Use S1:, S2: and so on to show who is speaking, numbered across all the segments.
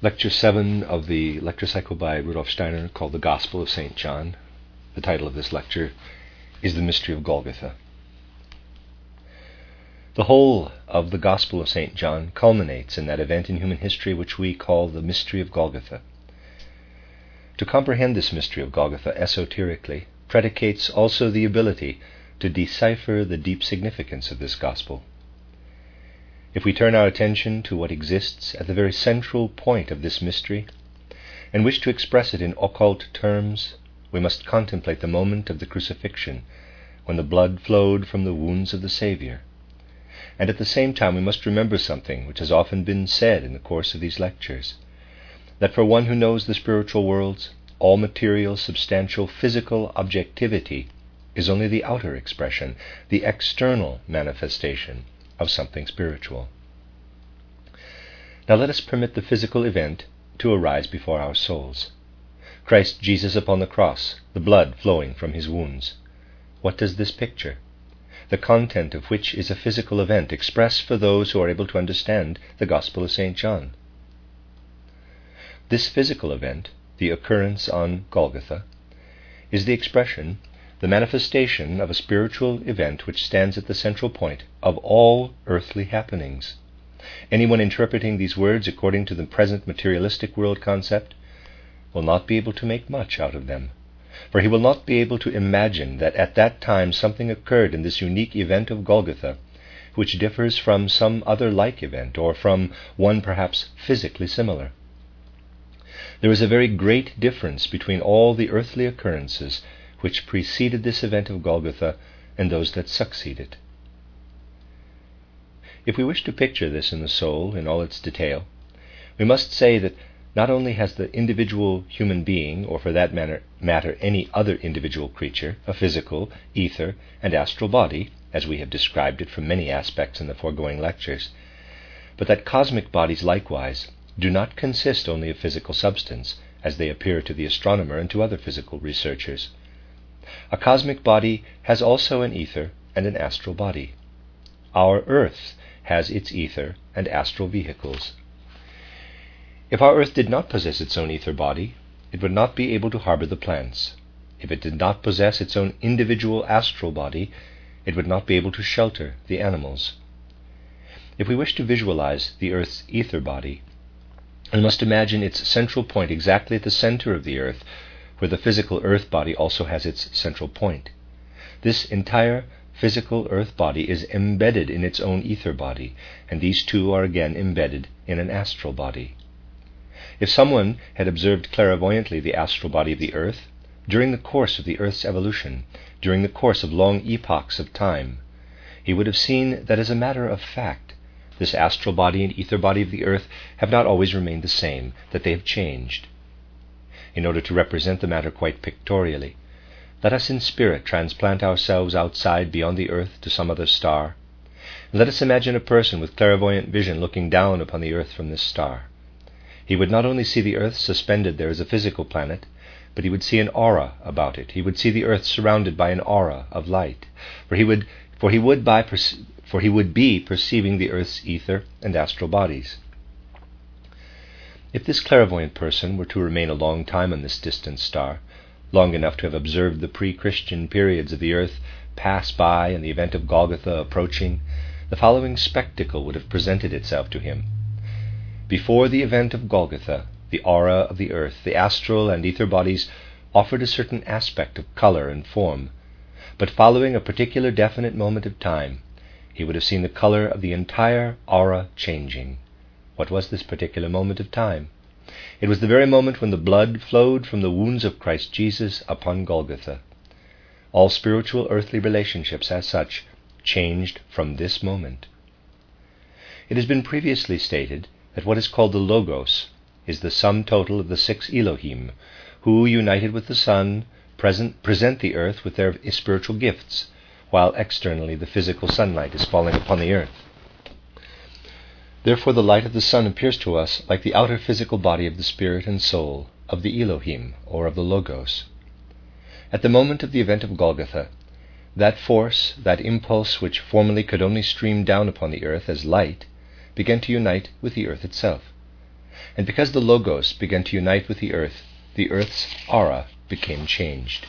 S1: Lecture 7 of the lecture cycle by Rudolf Steiner called The Gospel of St. John. The title of this lecture is The Mystery of Golgotha. The whole of the Gospel of St. John culminates in that event in human history which we call the Mystery of Golgotha. To comprehend this Mystery of Golgotha esoterically predicates also the ability to decipher the deep significance of this Gospel. If we turn our attention to what exists at the very central point of this mystery, and wish to express it in occult terms, we must contemplate the moment of the crucifixion, when the blood flowed from the wounds of the Saviour. And at the same time we must remember something which has often been said in the course of these lectures, that for one who knows the spiritual worlds, all material, substantial, physical objectivity is only the outer expression, the external manifestation of something spiritual. Now let us permit the physical event to arise before our souls. Christ Jesus upon the cross, the blood flowing from his wounds. What does this picture? The content of which is a physical event expressed for those who are able to understand the Gospel of St. John. This physical event, the occurrence on Golgotha, is the expression, the manifestation of a spiritual event which stands at the central point of all earthly happenings. Anyone interpreting these words according to the present materialistic world concept will not be able to make much out of them, for he will not be able to imagine that at that time something occurred in this unique event of Golgotha which differs from some other like event, or from one perhaps physically similar. There is a very great difference between all the earthly occurrences which preceded this event of Golgotha and those that succeed it. If we wish to picture this in the soul in all its detail, we must say that not only has the individual human being, or for that matter any other individual creature, a physical, ether, and astral body, as we have described it from many aspects in the foregoing lectures, but that cosmic bodies likewise do not consist only of physical substance, as they appear to the astronomer and to other physical researchers. A cosmic body has also an ether and an astral body. Our earth has its ether and astral vehicles. If our earth did not possess its own ether body, it would not be able to harbor the plants. If it did not possess its own individual astral body, it would not be able to shelter the animals. If we wish to visualize the earth's ether body, we must imagine its central point exactly at the center of the earth, where the physical earth body also has its central point. This entire physical earth body is embedded in its own ether body, and these two are again embedded in an astral body. If someone had observed clairvoyantly the astral body of the earth, during the course of the earth's evolution, during the course of long epochs of time, he would have seen that as a matter of fact, this astral body and ether body of the earth have not always remained the same, that they have changed. In order to represent the matter quite pictorially, let us in spirit transplant ourselves outside beyond the earth to some other star, and let us imagine a person with clairvoyant vision looking down upon the earth from this star. He would not only see the earth suspended there as a physical planet, but he would see an aura about it. He would see the earth surrounded by an aura of light, for he would be perceiving the earth's ether and astral bodies. If this clairvoyant person were to remain a long time on this distant star, long enough to have observed the pre-Christian periods of the earth pass by and the event of Golgotha approaching, the following spectacle would have presented itself to him. Before the event of Golgotha, the aura of the earth, the astral and ether bodies offered a certain aspect of color and form, but following a particular definite moment of time, he would have seen the color of the entire aura changing. What was this particular moment of time? It was the very moment when the blood flowed from the wounds of Christ Jesus upon Golgotha. All spiritual earthly relationships, as such, changed from this moment. It has been previously stated that what is called the Logos is the sum total of the 6 Elohim, who, united with the Son, present the earth with their spiritual gifts, while externally the physical sunlight is falling upon the earth. Therefore the light of the sun appears to us like the outer physical body of the spirit and soul of the Elohim, or of the Logos. At the moment of the event of Golgotha, that force, that impulse which formerly could only stream down upon the earth as light, began to unite with the earth itself. And because the Logos began to unite with the earth's aura became changed.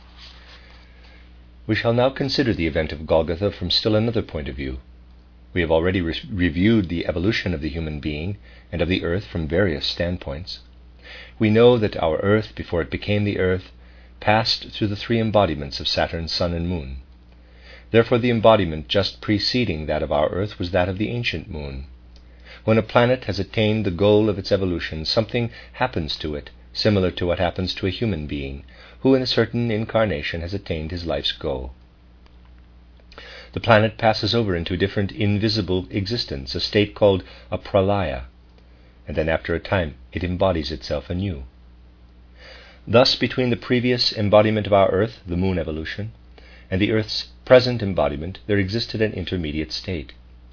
S1: We shall now consider the event of Golgotha from still another point of view. We have already reviewed the evolution of the human being and of the earth from various standpoints. We know that our earth, before it became the earth, passed through the three embodiments of Saturn, Sun, and Moon. Therefore the embodiment just preceding that of our earth was that of the ancient moon. When a planet has attained the goal of its evolution, something happens to it, similar to what happens to a human being, who in a certain incarnation has attained his life's goal. The planet passes over into a different invisible existence, a state called a pralaya, and then after a time it embodies itself anew. Thus, between the previous embodiment of our earth, the moon evolution, and the earth's present embodiment, there existed an intermediate state.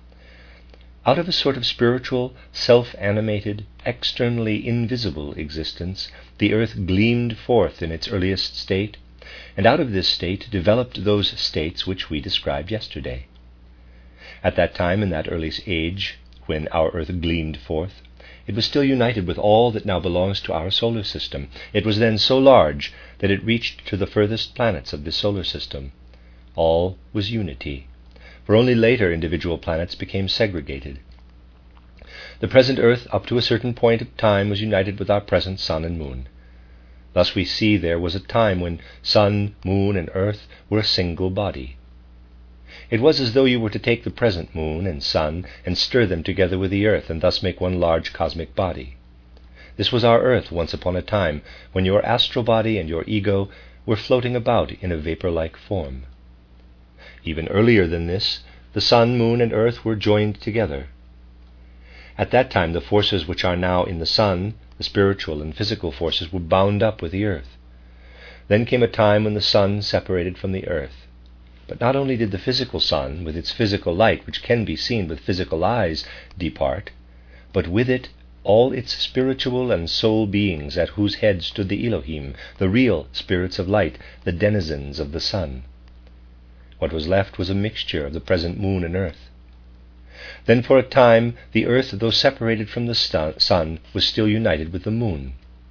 S1: Out of a sort of spiritual, self-animated, externally invisible existence, the earth gleamed forth in its earliest state, and out of this state developed those states which we described yesterday. At that time, in that early age, when our earth gleamed forth, it was still united with all that now belongs to our solar system. It was then so large that it reached to the furthest planets of this solar system. All was unity, for only later individual planets became segregated. The present earth, up to a certain point of time, was united with our present sun and moon. Thus we see there was a time when sun, moon, and earth were a single body. It was as though you were to take the present moon and sun and stir them together with the earth, and thus make one large cosmic body. This was our earth once upon a time, when your astral body and your ego were floating about in a vapor-like form. Even earlier than this, the sun, moon, and earth were joined together. At that time, the forces which are now in the sun, the spiritual and physical forces, were bound up with the earth. Then came a time when the sun separated from the earth. But not only did the physical sun, with its physical light, which can be seen with physical eyes, depart, but with it all its spiritual and soul beings, at whose head stood the Elohim, the real spirits of light, the denizens of the sun. What was left was a mixture of the present moon and earth. Then for a time the earth, though separated from the sun, was still united with the moon.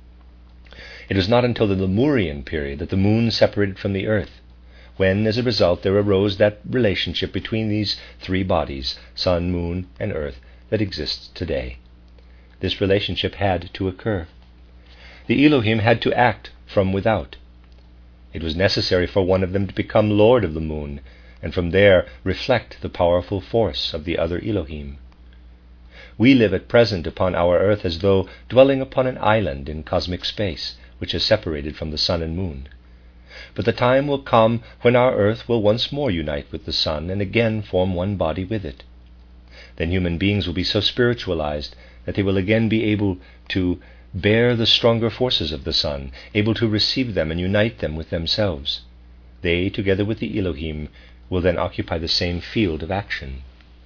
S1: It was not until the Lemurian period that the moon separated from the earth, when, as a result, there arose that relationship between these three bodies, sun, moon, and earth, that exists today. This relationship had to occur. The Elohim had to act from without. It was necessary for one of them to become lord of the moon, and from there reflect the powerful force of the other Elohim. We live at present upon our earth as though dwelling upon an island in cosmic space, which is separated from the sun and moon. But the time will come when our earth will once more unite with the sun and again form one body with it. Then human beings will be so spiritualized that they will again be able to bear the stronger forces of the sun, able to receive them and unite them with themselves. They, together with the Elohim, will then occupy the same field of action.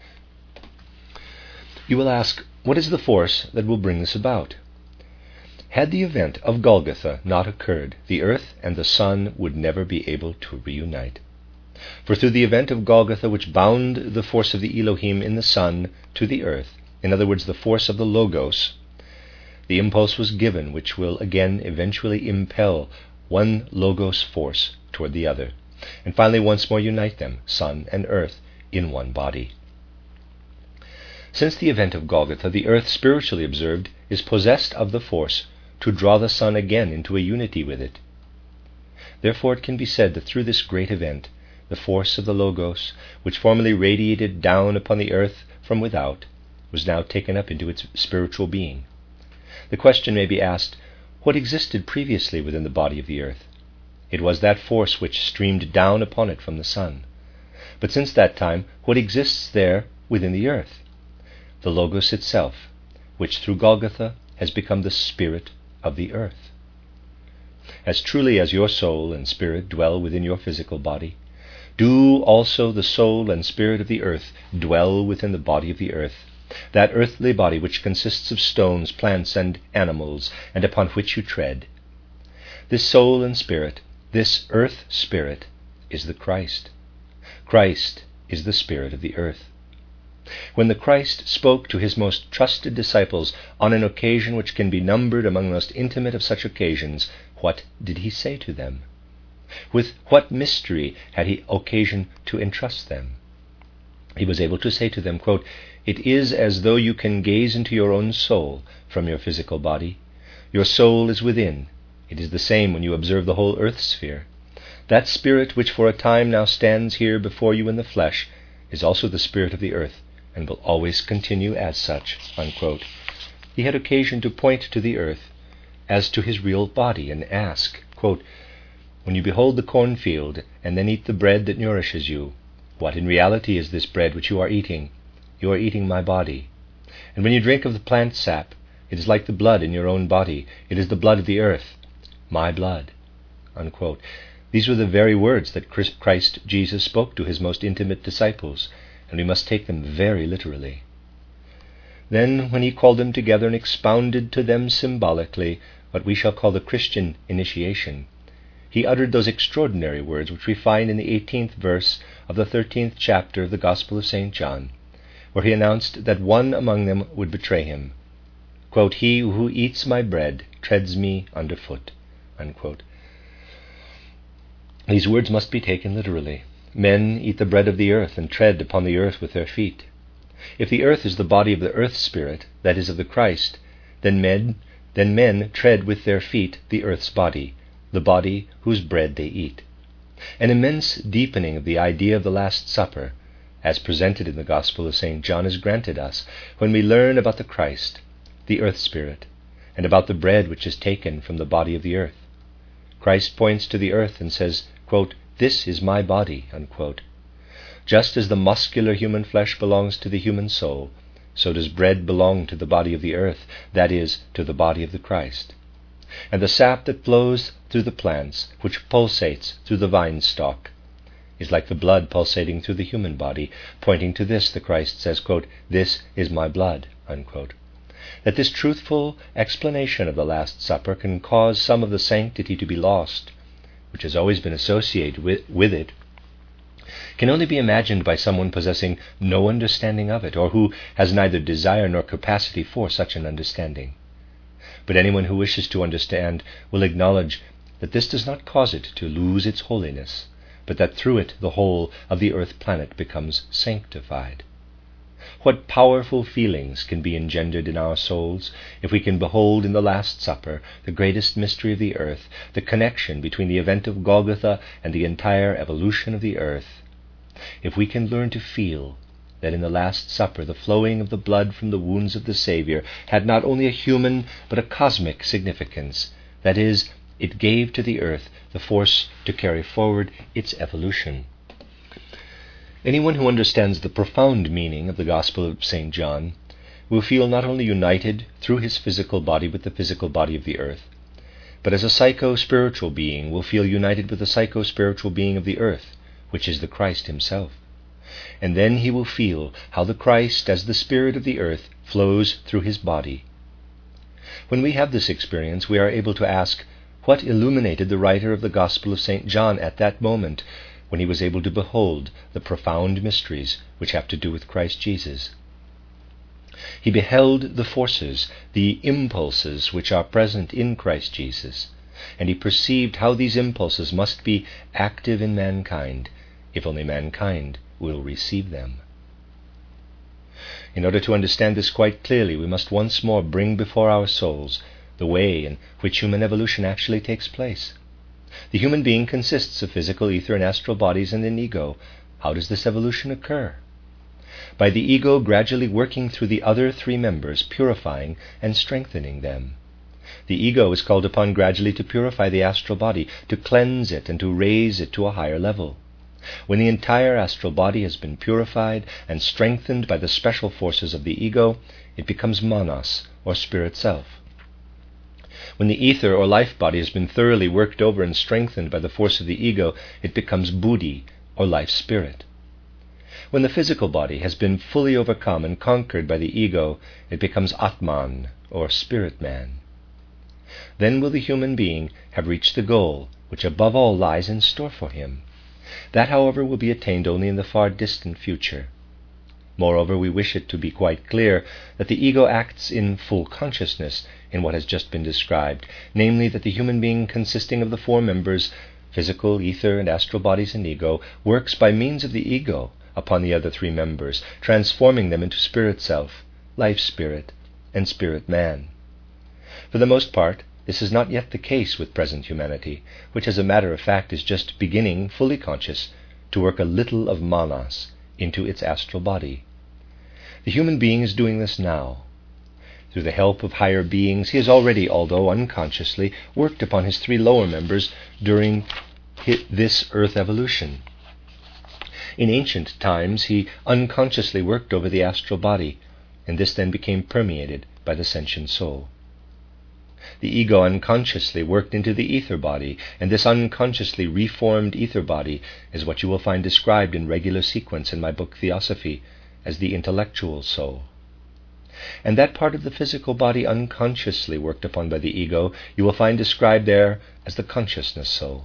S1: You will ask, what is the force that will bring this about? Had the event of Golgotha not occurred, the earth and the sun would never be able to reunite. For through the event of Golgotha, which bound the force of the Elohim in the sun to the earth, in other words, the force of the Logos, the impulse was given which will again eventually impel one Logos force toward the other, and finally once more unite them, sun and earth, in one body. Since the event of Golgotha, the earth, spiritually observed, is possessed of the force to draw the sun again into a unity with it. Therefore it can be said that through this great event, the force of the Logos, which formerly radiated down upon the earth from without, was now taken up into its spiritual being. The question may be asked, what existed previously within the body of the earth? It was that force which streamed down upon it from the sun. But since that time, what exists there within the earth? The Logos itself, which through Golgotha has become the spirit of the earth. As truly as your soul and spirit dwell within your physical body, do also the soul and spirit of the earth dwell within the body of the earth, that earthly body which consists of stones, plants, and animals, and upon which you tread. This soul and spirit, this earth spirit, is the Christ. Christ is the spirit of the earth. When the Christ spoke to his most trusted disciples on an occasion which can be numbered among the most intimate of such occasions, what did he say to them? With what mystery had he occasion to entrust them? He was able to say to them, quote, "It is as though you can gaze into your own soul from your physical body. Your soul is within. It is the same when you observe the whole earth sphere. That spirit which for a time now stands here before you in the flesh is also the spirit of the earth, and will always continue as such." Unquote. He had occasion to point to the earth as to his real body and ask, quote, "When you behold the cornfield and then eat the bread that nourishes you, what in reality is this bread which you are eating? You are eating my body. And when you drink of the plant sap, it is like the blood in your own body. It is the blood of the earth, my blood." Unquote. These were the very words that Christ Jesus spoke to his most intimate disciples, and we must take them very literally. Then, when he called them together and expounded to them symbolically what we shall call the Christian initiation, he uttered those extraordinary words which we find in the 18th verse of the 13th chapter of the Gospel of St. John, where he announced that one among them would betray him. Quote, "He who eats my bread treads me underfoot." Unquote. These words must be taken literally. Men eat the bread of the earth and tread upon the earth with their feet. If the earth is the body of the earth spirit, that is of the Christ, then men tread with their feet the earth's body, the body whose bread they eat. An immense deepening of the idea of the Last Supper, as presented in the Gospel of St. John, is granted us when we learn about the Christ, the earth spirit, and about the bread which is taken from the body of the earth. Christ points to the earth and says, quote, "This is my body." Unquote. Just as the muscular human flesh belongs to the human soul, so does bread belong to the body of the earth, that is, to the body of the Christ. And the sap that flows through the plants, which pulsates through the vine stalk, is like the blood pulsating through the human body. Pointing to this, the Christ says, quote, "This is my blood." Unquote. That this truthful explanation of the Last Supper can cause some of the sanctity to be lost, which has always been associated with it, can only be imagined by someone possessing no understanding of it, or who has neither desire nor capacity for such an understanding. But anyone who wishes to understand will acknowledge that this does not cause it to lose its holiness, but that through it the whole of the earth planet becomes sanctified. What powerful feelings can be engendered in our souls if we can behold in the Last Supper the greatest mystery of the earth, the connection between the event of Golgotha and the entire evolution of the earth. If we can learn to feel that in the Last Supper the flowing of the blood from the wounds of the Saviour had not only a human but a cosmic significance, that is, it gave to the earth the force to carry forward its evolution. Anyone who understands the profound meaning of the Gospel of St. John will feel not only united through his physical body with the physical body of the earth, but as a psycho-spiritual being will feel united with the psycho-spiritual being of the earth, which is the Christ himself. And then he will feel how the Christ, as the spirit of the earth, flows through his body. When we have this experience, we are able to ask, what illuminated the writer of the Gospel of St. John at that moment, when he was able to behold the profound mysteries which have to do with Christ Jesus? He beheld the forces, the impulses which are present in Christ Jesus, and he perceived how these impulses must be active in mankind, if only mankind will receive them. In order to understand this quite clearly, we must once more bring before our souls the way in which human evolution actually takes place. The human being consists of physical, ether, and astral bodies and an ego. How does this evolution occur? By the ego gradually working through the other three members, purifying and strengthening them. The ego is called upon gradually to purify the astral body, to cleanse it and to raise it to a higher level. When the entire astral body has been purified and strengthened by the special forces of the ego, it becomes monos, or spirit self. When the ether or life body has been thoroughly worked over and strengthened by the force of the ego, it becomes buddhi, or life spirit. When the physical body has been fully overcome and conquered by the ego, it becomes atman, or spirit man. Then will the human being have reached the goal which above all lies in store for him. That, however, will be attained only in the far distant future. Moreover, we wish it to be quite clear that the ego acts in full consciousness in what has just been described, namely that the human being consisting of the four members, physical, ether, and astral bodies and ego, works by means of the ego upon the other three members, transforming them into spirit self, life spirit, and spirit man. For the most part, this is not yet the case with present humanity, which as a matter of fact is just beginning, fully conscious, to work a little of manas into its astral body. The human being is doing this now. Through the help of higher beings, he has already, although unconsciously, worked upon his three lower members during this earth evolution. In ancient times, he unconsciously worked over the astral body, and this then became permeated by the sentient soul. The ego unconsciously worked into the ether body, and this unconsciously reformed ether body is what you will find described in regular sequence in my book Theosophy as the intellectual soul. And that part of the physical body unconsciously worked upon by the ego you will find described there as the consciousness soul.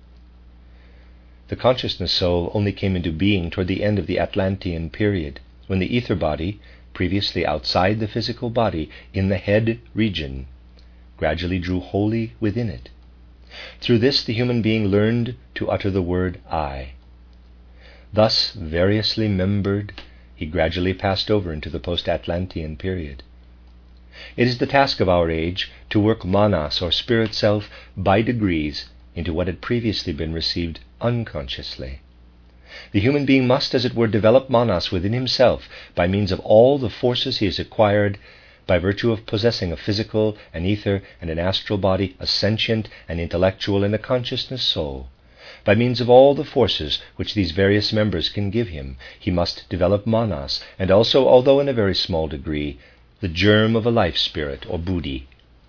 S1: The consciousness soul only came into being toward the end of the Atlantean period, when the ether body, previously outside the physical body in the head region, gradually drew wholly within it. Through this the human being learned to utter the word I. Thus variously membered, he gradually passed over into the post-Atlantean period. It is the task of our age to work manas, or spirit self, by degrees into what had previously been received unconsciously. The human being must, as it were, develop manas within himself by means of all the forces he has acquired by virtue of possessing a physical, an ether, and an astral body, a sentient, an intellectual, and a consciousness soul. By means of all the forces which these various members can give him, he must develop manas, and also, although in a very small degree, the germ of a life spirit, or buddhi.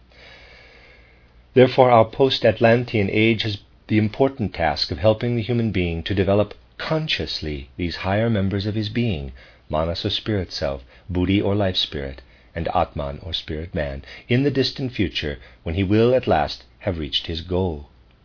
S1: Therefore, our post-Atlantean age has the important task of helping the human being to develop consciously these higher members of his being, manas or spirit self, buddhi or life spirit, and atman or spirit man, in the distant future when he will at last have reached his goal.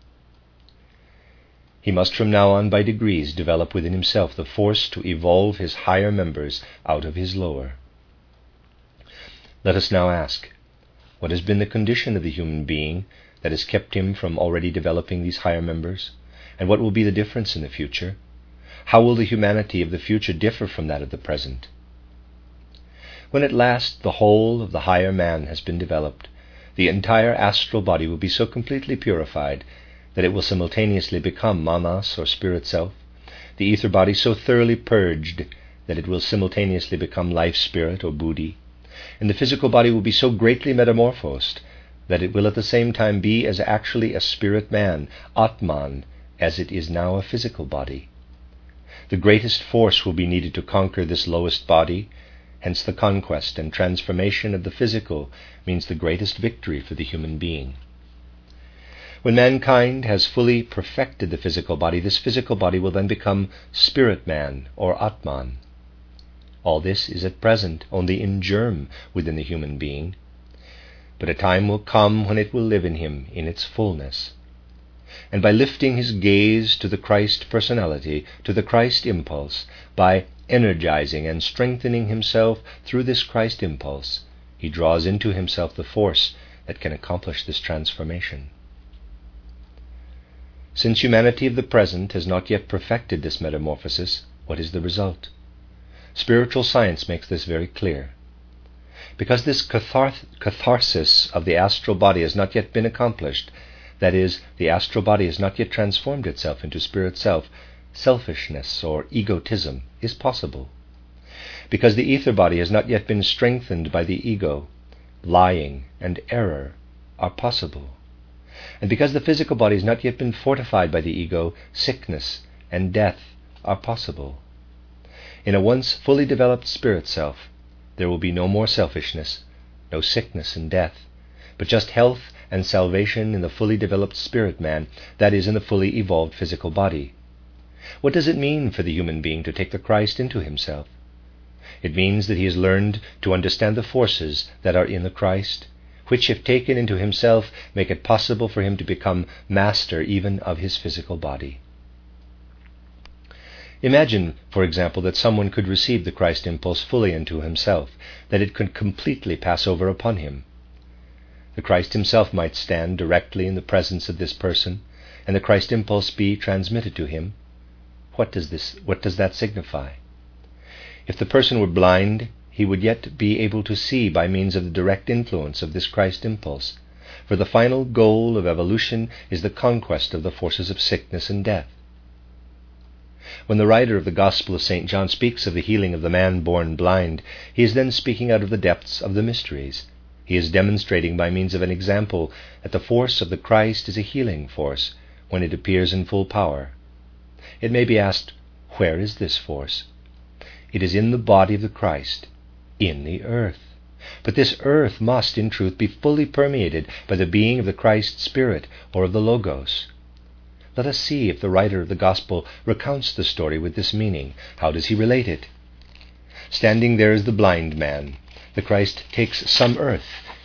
S1: He must from now on by degrees develop within himself the force to evolve his higher members out of his lower. Let us now ask, what has been the condition of the human being that has kept him from already developing these higher members? And what will be the difference in the future? How will the humanity of the future differ from that of the present? When at last the whole of the higher man has been developed, the entire astral body will be so completely purified that it will simultaneously become manas or spirit self, the ether body so thoroughly purged that it will simultaneously become life spirit or buddhi, and the physical body will be so greatly metamorphosed that it will at the same time be as actually a spirit man, atman, as it is now a physical body. The greatest force will be needed to conquer this lowest body. Hence the conquest and transformation of the physical means the greatest victory for the human being. When mankind has fully perfected the physical body, this physical body will then become spirit man or atman. All this is at present only in germ within the human being, but a time will come when it will live in him in its fullness. And by lifting his gaze to the Christ personality, to the Christ impulse, by energizing and strengthening himself through this Christ impulse, he draws into himself the force that can accomplish this transformation. Since humanity of the present has not yet perfected this metamorphosis, what is the result? Spiritual science makes this very clear. Because this catharsis of the astral body has not yet been accomplished, that is, the astral body has not yet transformed itself into spirit self, selfishness or egotism is possible. Because the ether body has not yet been strengthened by the ego, lying and error are possible. And because the physical body has not yet been fortified by the ego, sickness and death are possible. In a once fully developed spirit self, there will be no more selfishness, no sickness and death, but just health and salvation in the fully developed spirit man, that is, in the fully evolved physical body. What does it mean for the human being to take the Christ into himself? It means that he has learned to understand the forces that are in the Christ, which, if taken into himself, make it possible for him to become master even of his physical body. Imagine, for example, that someone could receive the Christ impulse fully into himself, that it could completely pass over upon him. The Christ himself might stand directly in the presence of this person, and the Christ impulse be transmitted to him. What does that signify? If the person were blind, he would yet be able to see by means of the direct influence of this Christ impulse, for the final goal of evolution is the conquest of the forces of sickness and death. When the writer of the Gospel of St. John speaks of the healing of the man born blind, he is then speaking out of the depths of the mysteries. He is demonstrating by means of an example that the force of the Christ is a healing force when it appears in full power. It may be asked, where is this force? It is in the body of the Christ, in the earth. But this earth must, in truth, be fully permeated by the being of the Christ Spirit or of the Logos. Let us see if the writer of the Gospel recounts the story with this meaning. How does he relate it? Standing there is the blind man. The Christ takes some earth,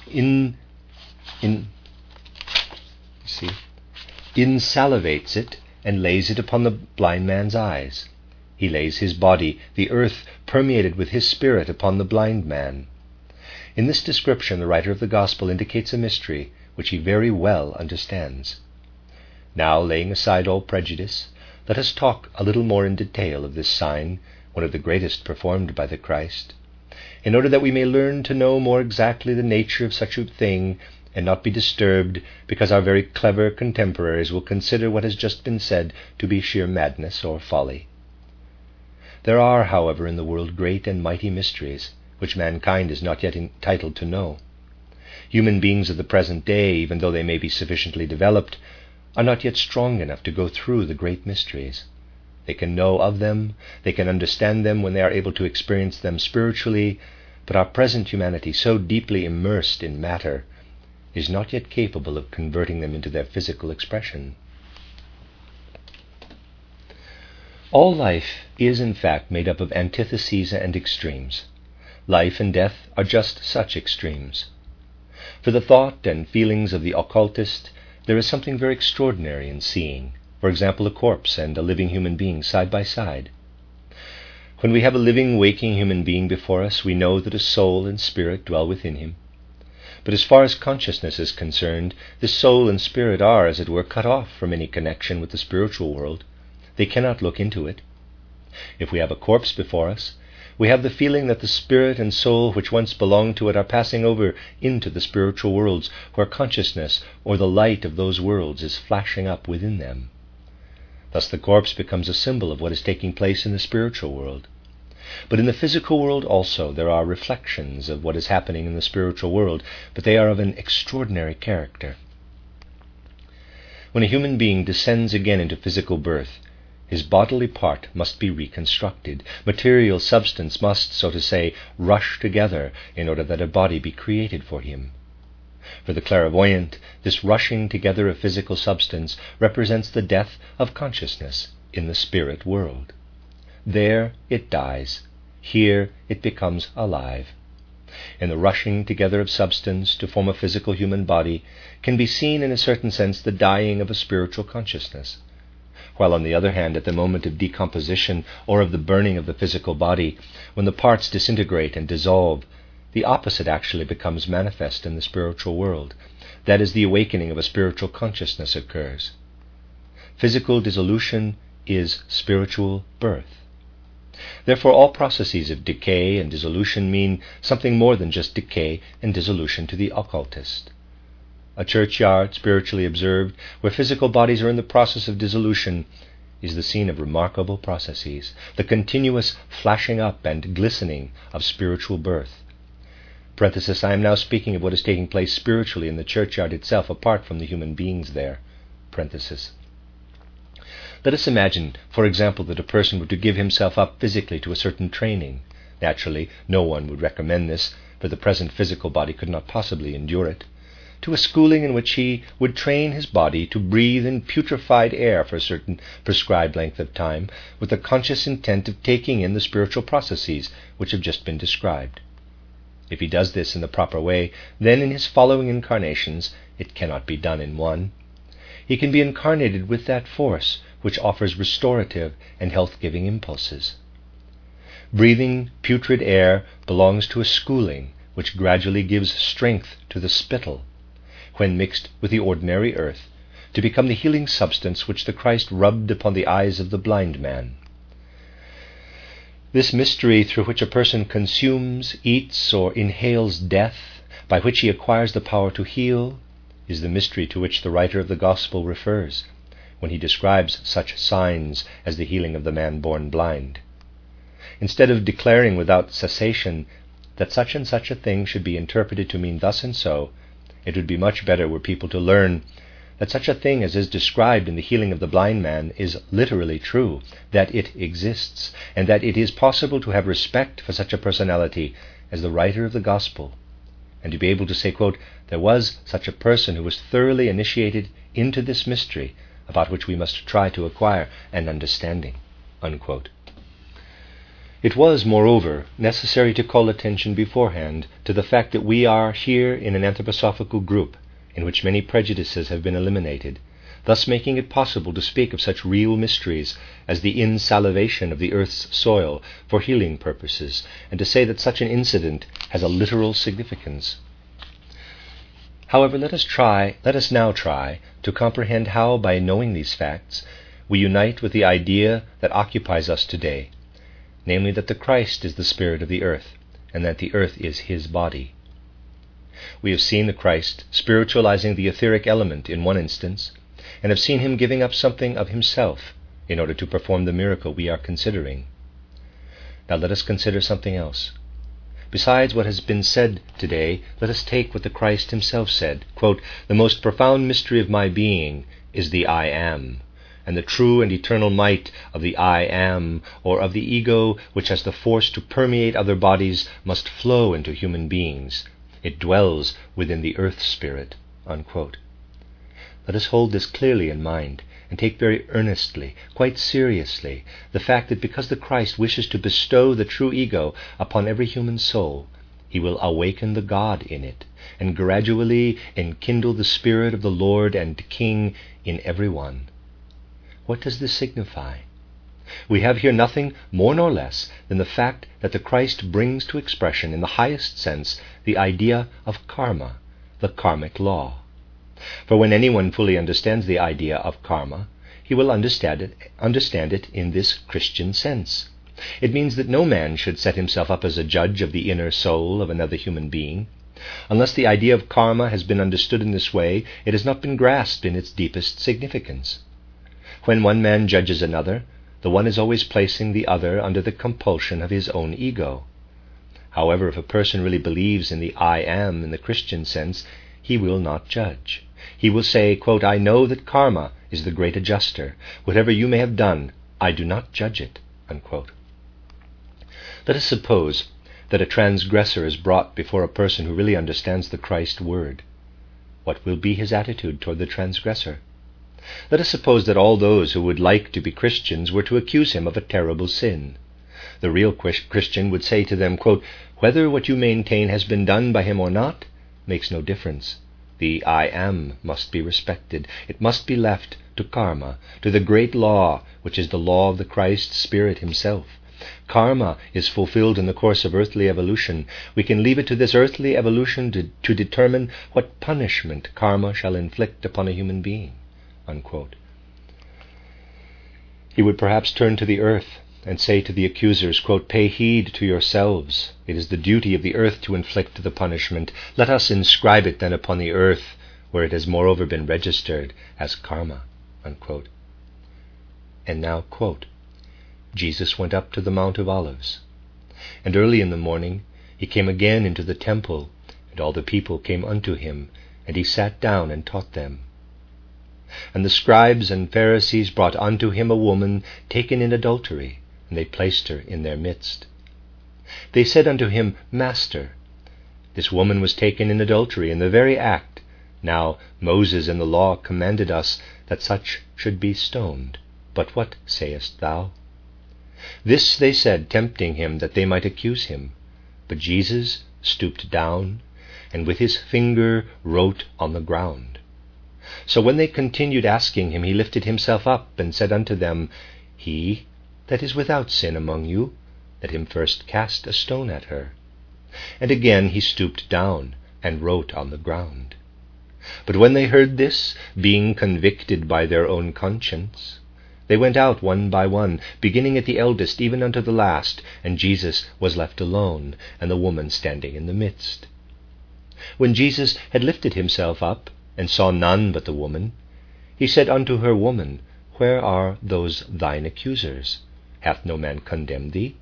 S1: insalivates it, and lays it upon the blind man's eyes. He lays his body, the earth permeated with his spirit, upon the blind man. In this description, the writer of the Gospel indicates a mystery which he very well understands. Now, laying aside all prejudice, let us talk a little more in detail of this sign, one of the greatest performed by the Christ, in order that we may learn to know more exactly the nature of such a thing, and not be disturbed because our very clever contemporaries will consider what has just been said to be sheer madness or folly. There are, however, in the world great and mighty mysteries which mankind is not yet entitled to know. Human beings of the present day, even though they may be sufficiently developed, are not yet strong enough to go through the great mysteries. They can know of them, they can understand them when they are able to experience them spiritually, but our present humanity, so deeply immersed in matter, is not yet capable of converting them into their physical expression. All life is, in fact, made up of antitheses and extremes. Life and death are just such extremes. For the thought and feelings of the occultist, there is something very extraordinary in seeing, for example, a corpse and a living human being side by side. When we have a living, waking human being before us, we know that a soul and spirit dwell within him. But as far as consciousness is concerned, this soul and spirit are, as it were, cut off from any connection with the spiritual world. They cannot look into it. If we have a corpse before us, we have the feeling that the spirit and soul which once belonged to it are passing over into the spiritual worlds, where consciousness or the light of those worlds is flashing up within them. Thus the corpse becomes a symbol of what is taking place in the spiritual world. But in the physical world also there are reflections of what is happening in the spiritual world, but they are of an extraordinary character. When a human being descends again into physical birth, his bodily part must be reconstructed. Material substance must, so to say, rush together in order that a body be created for him. For the clairvoyant, this rushing together of physical substance represents the death of consciousness in the spirit world. There it dies. Here it becomes alive. In the rushing together of substance to form a physical human body can be seen in a certain sense the dying of a spiritual consciousness, while on the other hand, at the moment of decomposition or of the burning of the physical body, when the parts disintegrate and dissolve, the opposite actually becomes manifest in the spiritual world. That is, the awakening of a spiritual consciousness occurs. Physical dissolution is spiritual birth. Therefore, all processes of decay and dissolution mean something more than just decay and dissolution to the occultist. A churchyard, spiritually observed, where physical bodies are in the process of dissolution, is the scene of remarkable processes, the continuous flashing up and glistening of spiritual birth. Parenthesis, I am now speaking of what is taking place spiritually in the churchyard itself, apart from the human beings there. Parenthesis. Let us imagine, for example, that a person were to give himself up physically to a certain training. Naturally, no one would recommend this, for the present physical body could not possibly endure it. To a schooling in which he would train his body to breathe in putrefied air for a certain prescribed length of time, with the conscious intent of taking in the spiritual processes which have just been described. If he does this in the proper way, then in his following incarnations, it cannot be done in one, he can be incarnated with that force which offers restorative and health-giving impulses. Breathing putrid air belongs to a schooling which gradually gives strength to the spittle, when mixed with the ordinary earth, to become the healing substance which the Christ rubbed upon the eyes of the blind man. This mystery through which a person consumes, eats, or inhales death, by which he acquires the power to heal, is the mystery to which the writer of the Gospel refers when he describes such signs as the healing of the man born blind. Instead of declaring without cessation that such and such a thing should be interpreted to mean thus and so, it would be much better were people to learn that such a thing as is described in the healing of the blind man is literally true, that it exists, and that it is possible to have respect for such a personality as the writer of the Gospel, and to be able to say, quote, there was such a person who was thoroughly initiated into this mystery, about which we must try to acquire an understanding, unquote. It was, moreover, necessary to call attention beforehand to the fact that we are here in an anthroposophical group in which many prejudices have been eliminated, thus making it possible to speak of such real mysteries as the insalivation of the earth's soil for healing purposes, and to say that such an incident has a literal significance. However, let us now try to comprehend how, by knowing these facts, we unite with the idea that occupies us today, namely that the Christ is the spirit of the earth, and that the earth is his body. We have seen the Christ spiritualizing the etheric element in one instance, and have seen him giving up something of himself in order to perform the miracle we are considering. Now let us consider something else. Besides what has been said today, let us take what the Christ himself said, quote, the most profound mystery of my being is the I Am, and the true and eternal might of the I Am, or of the ego which has the force to permeate other bodies, must flow into human beings. It dwells within the earth spirit, unquote. Let us hold this clearly in mind and take very earnestly, quite seriously, the fact that because the Christ wishes to bestow the true ego upon every human soul, he will awaken the God in it and gradually enkindle the spirit of the Lord and King in every one. What does this signify? We have here nothing more nor less than the fact that the Christ brings to expression in the highest sense the idea of karma, the karmic law. For when anyone fully understands the idea of karma, he will understand it in this Christian sense. It means that no man should set himself up as a judge of the inner soul of another human being. Unless the idea of karma has been understood in this way, it has not been grasped in its deepest significance. When one man judges another, the one is always placing the other under the compulsion of his own ego. However, if a person really believes in the I Am in the Christian sense, he will not judge. He will say, quote, I know that karma is the great adjuster. Whatever you may have done, I do not judge it, unquote. Let us suppose that a transgressor is brought before a person who really understands the Christ word. What will be his attitude toward the transgressor? Let us suppose that all those who would like to be Christians were to accuse him of a terrible sin. The real Christian would say to them, quote, whether what you maintain has been done by him or not makes no difference. The I Am must be respected. It must be left to karma, to the great law, which is the law of the Christ Spirit himself. Karma is fulfilled in the course of earthly evolution. We can leave it to this earthly evolution to determine what punishment karma shall inflict upon a human being, unquote. He would perhaps turn to the earth and say to the accusers, quote, pay heed to yourselves. It is the duty of the earth to inflict the punishment. Let us inscribe it then upon the earth, where it has moreover been registered as karma, unquote. And now, quote, Jesus went up to the Mount of Olives, and early in the morning he came again into the temple, and all the people came unto him, and he sat down and taught them. And the scribes and Pharisees brought unto him a woman taken in adultery, and they placed her in their midst. They said unto him, Master, this woman was taken in adultery in the very act. Now Moses in the law commanded us that such should be stoned. But what sayest thou? This they said, tempting him, that they might accuse him. But Jesus stooped down, and with his finger wrote on the ground. So when they continued asking him, he lifted himself up and said unto them, He that is without sin among you, let him first cast a stone at her. And again he stooped down and wrote on the ground. But when they heard this, being convicted by their own conscience, they went out one by one, beginning at the eldest even unto the last, and Jesus was left alone, and the woman standing in the midst. When Jesus had lifted himself up, and saw none but the woman, he said unto her, Woman, where are those thine accusers? Hath no man condemned thee?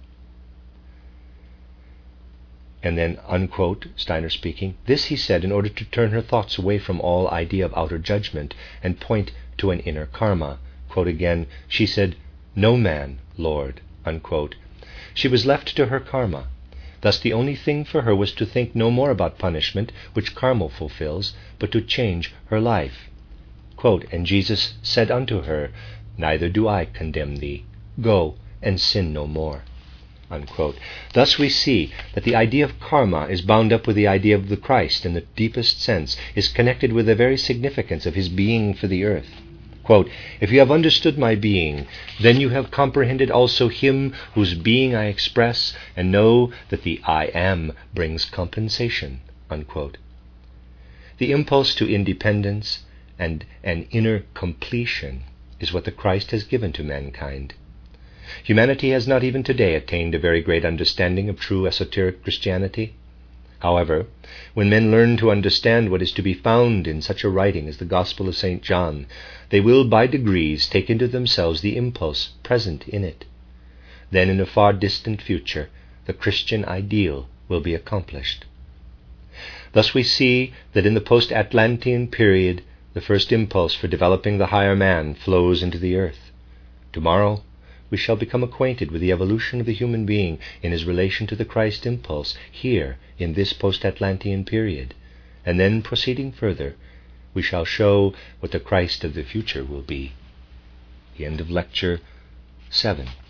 S1: And then, unquote, Steiner speaking, this he said in order to turn her thoughts away from all idea of outer judgment and point to an inner karma. Quote again, she said, No man, Lord, unquote. She was left to her karma. Thus the only thing for her was to think no more about punishment, which karma fulfills, but to change her life. Quote, and Jesus said unto her, Neither do I condemn thee. Go and sin no more. Unquote. Thus we see that the idea of karma is bound up with the idea of the Christ in the deepest sense, is connected with the very significance of his being for the earth. Quote, If you have understood my being, then you have comprehended also him whose being I express, and know that the I am brings compensation. Unquote. The impulse to independence and an inner completion is what the Christ has given to mankind. Humanity has not even today attained a very great understanding of true esoteric Christianity. However, when men learn to understand what is to be found in such a writing as the Gospel of St. John, they will by degrees take into themselves the impulse present in it. Then in a far distant future, the Christian ideal will be accomplished. Thus we see that in the post-Atlantean period, the first impulse for developing the higher man flows into the earth. Tomorrow, we shall become acquainted with the evolution of the human being in his relation to the Christ impulse here in this post-Atlantean period, and then proceeding further, we shall show what the Christ of the future will be. The end of Lecture 7.